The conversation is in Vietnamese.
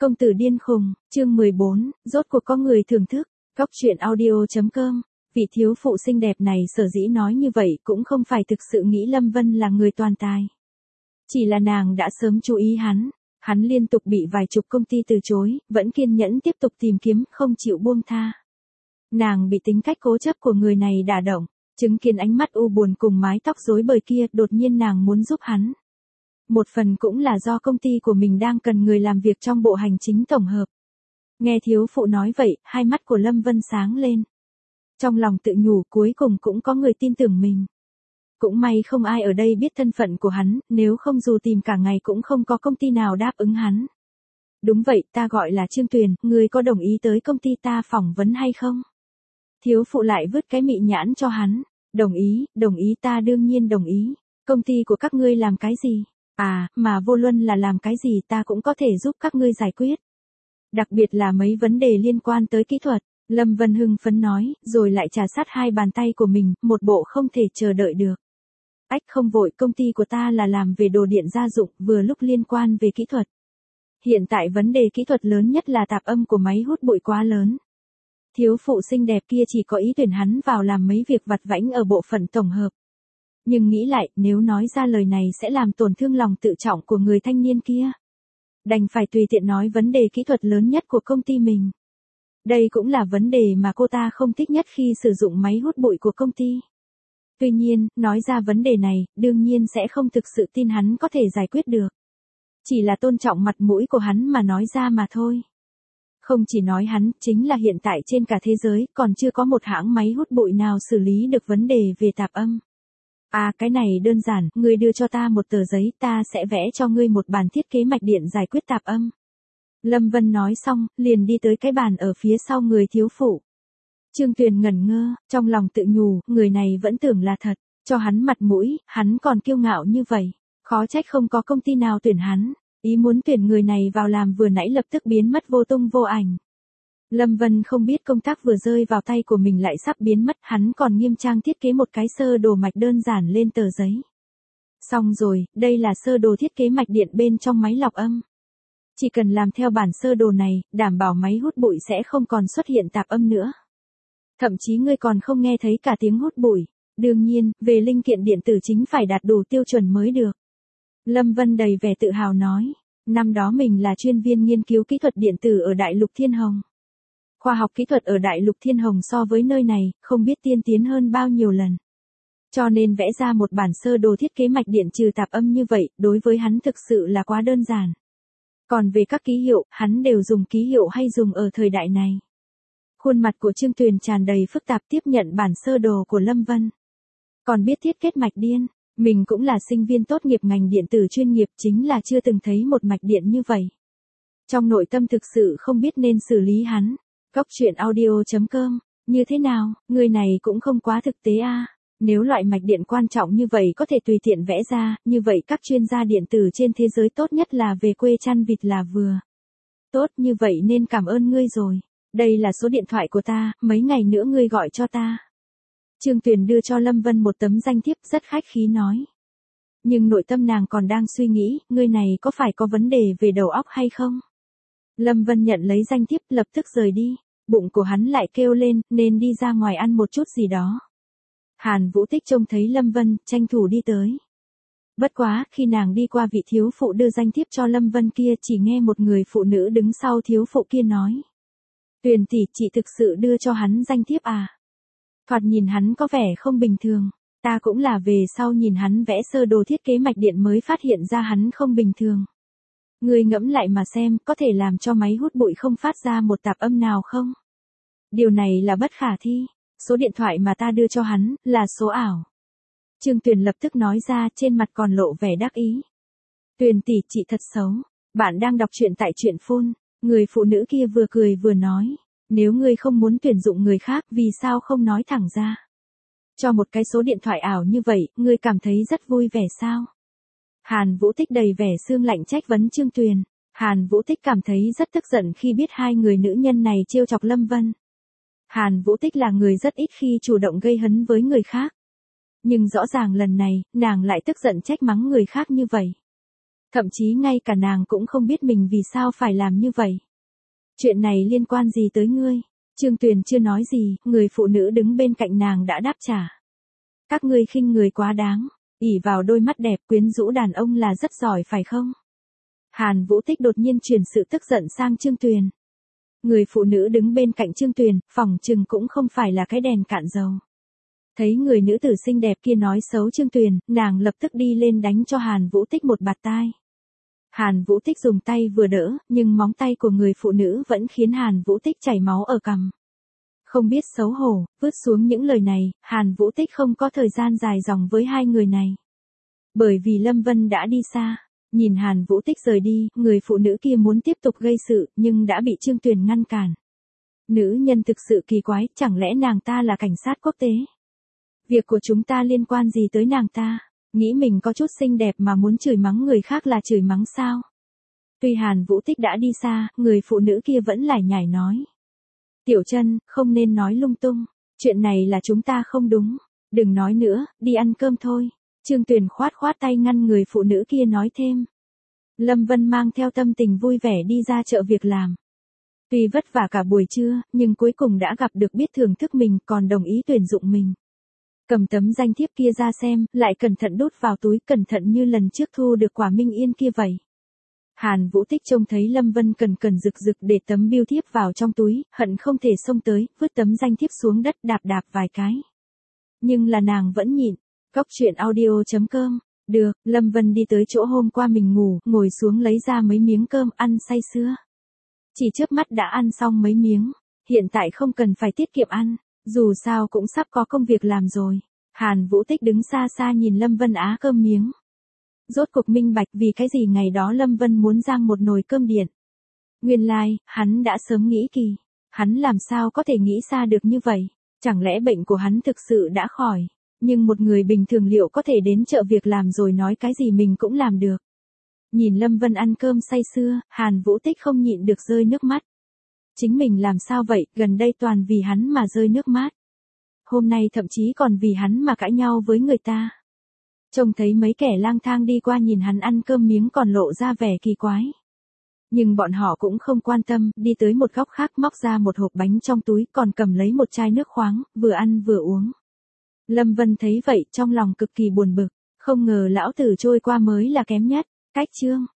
Công tử điên khùng, chương 14, rốt cuộc có người thưởng thức. Góc truyện audio.com. Vị thiếu phụ xinh đẹp này sở dĩ nói như vậy cũng không phải thực sự nghĩ Lâm Vân là người toàn tài. Chỉ là nàng đã sớm chú ý hắn liên tục bị vài chục công ty từ chối, vẫn kiên nhẫn tiếp tục tìm kiếm, không chịu buông tha. Nàng bị tính cách cố chấp của người này đả động, chứng kiến ánh mắt u buồn cùng mái tóc rối bời kia, đột nhiên nàng muốn giúp hắn. Một phần cũng là do công ty của mình đang cần người làm việc trong bộ hành chính tổng hợp. Nghe thiếu phụ nói vậy, hai mắt của Lâm Vân sáng lên. Trong lòng tự nhủ cuối cùng cũng có người tin tưởng mình. Cũng may không ai ở đây biết thân phận của hắn, nếu không dù tìm cả ngày cũng không có công ty nào đáp ứng hắn. Đúng vậy, ta gọi là Trương Tuyền, ngươi có đồng ý tới công ty ta phỏng vấn hay không? Thiếu phụ lại vứt cái mị nhãn cho hắn. Đồng ý ta đương nhiên đồng ý. Công ty của các ngươi làm cái gì? À, mà vô luận là làm cái gì ta cũng có thể giúp các ngươi giải quyết. Đặc biệt là mấy vấn đề liên quan tới kỹ thuật, Lâm Vân hưng phấn nói, rồi lại trà sát hai bàn tay của mình, một bộ không thể chờ đợi được. Ách không vội, công ty của ta là làm về đồ điện gia dụng, vừa lúc liên quan về kỹ thuật. Hiện tại vấn đề kỹ thuật lớn nhất là tạp âm của máy hút bụi quá lớn. Thiếu phụ xinh đẹp kia chỉ có ý tuyển hắn vào làm mấy việc vặt vãnh ở bộ phận tổng hợp. Nhưng nghĩ lại, nếu nói ra lời này sẽ làm tổn thương lòng tự trọng của người thanh niên kia. Đành phải tùy tiện nói vấn đề kỹ thuật lớn nhất của công ty mình. Đây cũng là vấn đề mà cô ta không thích nhất khi sử dụng máy hút bụi của công ty. Tuy nhiên, nói ra vấn đề này, đương nhiên sẽ không thực sự tin hắn có thể giải quyết được. Chỉ là tôn trọng mặt mũi của hắn mà nói ra mà thôi. Không chỉ nói hắn, chính là hiện tại trên cả thế giới, còn chưa có một hãng máy hút bụi nào xử lý được vấn đề về tạp âm. À, cái này đơn giản, ngươi đưa cho ta một tờ giấy, ta sẽ vẽ cho ngươi một bản thiết kế mạch điện giải quyết tạp âm. Lâm Vân nói xong, liền đi tới cái bàn ở phía sau người thiếu phụ. Trương Tuyền ngẩn ngơ, trong lòng tự nhủ, người này vẫn tưởng là thật, cho hắn mặt mũi, hắn còn kiêu ngạo như vậy. Khó trách không có công ty nào tuyển hắn, ý muốn tuyển người này vào làm vừa nãy lập tức biến mất vô tung vô ảnh. Lâm Vân không biết công tác vừa rơi vào tay của mình lại sắp biến mất, hắn còn nghiêm trang thiết kế một cái sơ đồ mạch đơn giản lên tờ giấy. Xong rồi, đây là sơ đồ thiết kế mạch điện bên trong máy lọc âm. Chỉ cần làm theo bản sơ đồ này, đảm bảo máy hút bụi sẽ không còn xuất hiện tạp âm nữa. Thậm chí ngươi còn không nghe thấy cả tiếng hút bụi. Đương nhiên, về linh kiện điện tử chính phải đạt đủ tiêu chuẩn mới được. Lâm Vân đầy vẻ tự hào nói, năm đó mình là chuyên viên nghiên cứu kỹ thuật điện tử ở Đại Lục Thiên Hồng. Khoa học kỹ thuật ở Đại Lục Thiên Hồng so với nơi này, không biết tiên tiến hơn bao nhiêu lần. Cho nên vẽ ra một bản sơ đồ thiết kế mạch điện trừ tạp âm như vậy, đối với hắn thực sự là quá đơn giản. Còn về các ký hiệu, hắn đều dùng ký hiệu hay dùng ở thời đại này. Khuôn mặt của Trương Tuyền tràn đầy phức tạp tiếp nhận bản sơ đồ của Lâm Vân. Còn biết thiết kế mạch điện, mình cũng là sinh viên tốt nghiệp ngành điện tử chuyên nghiệp, chính là chưa từng thấy một mạch điện như vậy. Trong nội tâm thực sự không biết nên xử lý hắn. Góc truyện audio.com, như thế nào, người này cũng không quá thực tế a. Nếu loại mạch điện quan trọng như vậy có thể tùy tiện vẽ ra, như vậy các chuyên gia điện tử trên thế giới tốt nhất là về quê chăn vịt là vừa. Tốt, như vậy nên cảm ơn ngươi rồi. Đây là số điện thoại của ta, mấy ngày nữa ngươi gọi cho ta. Trương Tuyền đưa cho Lâm Vân một tấm danh thiếp, rất khách khí nói. Nhưng nội tâm nàng còn đang suy nghĩ, người này có phải có vấn đề về đầu óc hay không? Lâm Vân nhận lấy danh thiếp, lập tức rời đi. Bụng của hắn lại kêu lên, nên đi ra ngoài ăn một chút gì đó. Hàn Vũ Tích trông thấy Lâm Vân, tranh thủ đi tới. Bất quá, khi nàng đi qua vị thiếu phụ đưa danh thiếp cho Lâm Vân kia, chỉ nghe một người phụ nữ đứng sau thiếu phụ kia nói. Tuyền tỷ, chị thực sự đưa cho hắn danh thiếp à? Thoạt nhìn hắn có vẻ không bình thường. Ta cũng là về sau nhìn hắn vẽ sơ đồ thiết kế mạch điện mới phát hiện ra hắn không bình thường. Ngươi ngẫm lại mà xem, có thể làm cho máy hút bụi không phát ra một tạp âm nào không? Điều này là bất khả thi. Số điện thoại mà ta đưa cho hắn, là số ảo. Trương Tuyền lập tức nói ra, trên mặt còn lộ vẻ đắc ý. Tuyền tỷ, chị thật xấu. Bạn đang đọc truyện tại truyện phone. Người phụ nữ kia vừa cười vừa nói. Nếu ngươi không muốn tuyển dụng người khác, vì sao không nói thẳng ra? Cho một cái số điện thoại ảo như vậy, ngươi cảm thấy rất vui vẻ sao? Hàn Vũ Tích đầy vẻ sương lạnh trách vấn Trương Tuyền. Hàn Vũ Tích cảm thấy rất tức giận khi biết hai người nữ nhân này trêu chọc Lâm Vân. Hàn Vũ Tích là người rất ít khi chủ động gây hấn với người khác. Nhưng rõ ràng lần này, nàng lại tức giận trách mắng người khác như vậy. Thậm chí ngay cả nàng cũng không biết mình vì sao phải làm như vậy. Chuyện này liên quan gì tới ngươi? Trương Tuyền chưa nói gì, người phụ nữ đứng bên cạnh nàng đã đáp trả. Các ngươi khinh người quá đáng, ỷ vào đôi mắt đẹp quyến rũ đàn ông là rất giỏi phải không? Hàn Vũ Tích đột nhiên truyền sự tức giận sang Trương Tuyền. Người phụ nữ đứng bên cạnh Trương Tuyền, phỏng chừng cũng không phải là cái đèn cạn dầu. Thấy người nữ tử xinh đẹp kia nói xấu Trương Tuyền, nàng lập tức đi lên đánh cho Hàn Vũ Tích một bạt tai. Hàn Vũ Tích dùng tay vừa đỡ, nhưng móng tay của người phụ nữ vẫn khiến Hàn Vũ Tích chảy máu ở cằm. Không biết xấu hổ, vứt xuống những lời này, Hàn Vũ Tích không có thời gian dài dòng với hai người này. Bởi vì Lâm Vân đã đi xa, nhìn Hàn Vũ Tích rời đi, người phụ nữ kia muốn tiếp tục gây sự, nhưng đã bị Trương Tuyền ngăn cản. Nữ nhân thực sự kỳ quái, chẳng lẽ nàng ta là cảnh sát quốc tế? Việc của chúng ta liên quan gì tới nàng ta? Nghĩ mình có chút xinh đẹp mà muốn chửi mắng người khác là chửi mắng sao? Tuy Hàn Vũ Tích đã đi xa, người phụ nữ kia vẫn lải nhải nói. Tiểu Trân, không nên nói lung tung, chuyện này là chúng ta không đúng, đừng nói nữa, đi ăn cơm thôi. Trương Tuyền khoát khoát tay ngăn người phụ nữ kia nói thêm. Lâm Vân mang theo tâm tình vui vẻ đi ra chợ việc làm. Tuy vất vả cả buổi trưa, nhưng cuối cùng đã gặp được biết thưởng thức mình còn đồng ý tuyển dụng mình. Cầm tấm danh thiếp kia ra xem, lại cẩn thận đút vào túi, cẩn thận như lần trước thu được quả Minh Yên kia vậy. Hàn Vũ Tích trông thấy Lâm Vân cần rực rực để tấm bưu thiếp vào trong túi, hận không thể xông tới, vứt tấm danh thiếp xuống đất đạp đạp vài cái. Nhưng là nàng vẫn nhịn. Cóc truyện audio.com. Được, Lâm Vân đi tới chỗ hôm qua mình ngủ, ngồi xuống lấy ra mấy miếng cơm ăn say sưa. Chỉ chớp mắt đã ăn xong mấy miếng, hiện tại không cần phải tiết kiệm ăn, dù sao cũng sắp có công việc làm rồi. Hàn Vũ Tích đứng xa xa nhìn Lâm Vân á cơm miếng. Rốt cuộc minh bạch vì cái gì ngày đó Lâm Vân muốn rang một nồi cơm điện. Nguyên lai, hắn đã sớm nghĩ kỳ. Hắn làm sao có thể nghĩ xa được như vậy? Chẳng lẽ bệnh của hắn thực sự đã khỏi? Nhưng một người bình thường liệu có thể đến chợ việc làm rồi nói cái gì mình cũng làm được. Nhìn Lâm Vân ăn cơm say sưa, Hàn Vũ Tích không nhịn được rơi nước mắt. Chính mình làm sao vậy, gần đây toàn vì hắn mà rơi nước mắt. Hôm nay thậm chí còn vì hắn mà cãi nhau với người ta. Trông thấy mấy kẻ lang thang đi qua nhìn hắn ăn cơm miếng còn lộ ra vẻ kỳ quái. Nhưng bọn họ cũng không quan tâm, đi tới một góc khác móc ra một hộp bánh trong túi còn cầm lấy một chai nước khoáng, vừa ăn vừa uống. Lâm Vân thấy vậy trong lòng cực kỳ buồn bực, không ngờ lão tử trôi qua mới là kém nhất. Cách chương